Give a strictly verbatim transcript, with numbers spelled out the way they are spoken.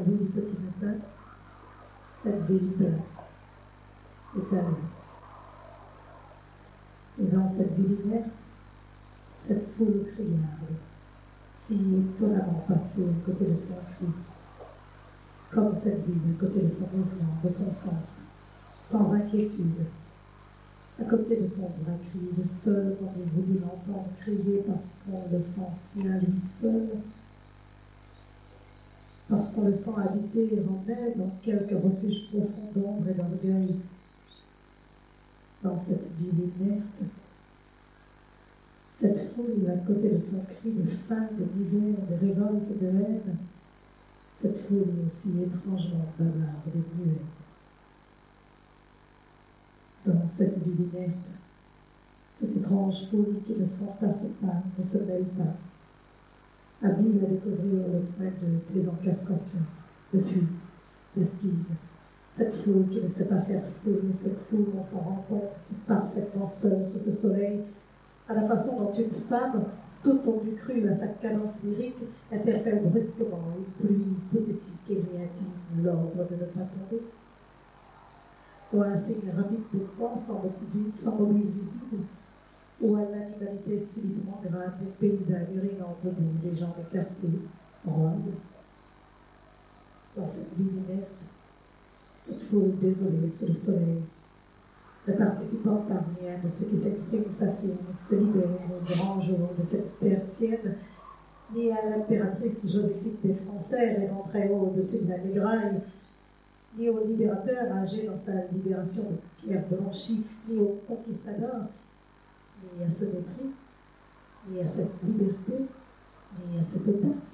bout du petit matin, cette ville est à l'heure. Et dans cette ville inerte, cette foule criarde, si étonnamment passée à côté de son cri, comme cette ville à côté de son mouvement, de son sens, sans inquiétude, à côté de son vrai cri, le seul qu'on ait voulu l'entendre crier parce qu'on le sent si à lui seul, parce qu'on le sent habiter en elle dans quelque refuge profond d'ombre et d'orgueil, dans cette ville inerte, cette foule à côté de son cri de faim, de misère, de révolte, de haine, cette foule aussi étrangement bavarde et muette. Dans cette ville inerte, cette étrange foule qui ne s'entasse pas, ne se mêle pas, habile à découvrir le point de désencastration, de fuite, d'esquive. Cette foule qui ne sait pas faire foule, cette foule, on s'en rend compte, si parfaitement seule sous ce soleil, à la façon dont une femme, tout tondu cru à sa cadence lyrique, interpelle brusquement une pluie hypothétique et réactive l'ordre de ne pas tomber. Ou à un signe rapide de croix, sans, sans mobile visible, ou à l'animalité subitement grave d'une paysanne urinant debout, les jambes écartées, roide. Dans cette ville inerte, cette foule désolée sous le soleil, ne participant par rien de ce qui s'exprime, s'affirme, se libère au grand jour de cette terre sienne, ni à l'impératrice Joséphine des Français, rêvant très haut au-dessus de la Négraille, ni au libérateur âgé dans sa libération de Pierre Blanchi, ni au conquistador, ni à ce mépris, ni à cette liberté, ni à cette audace.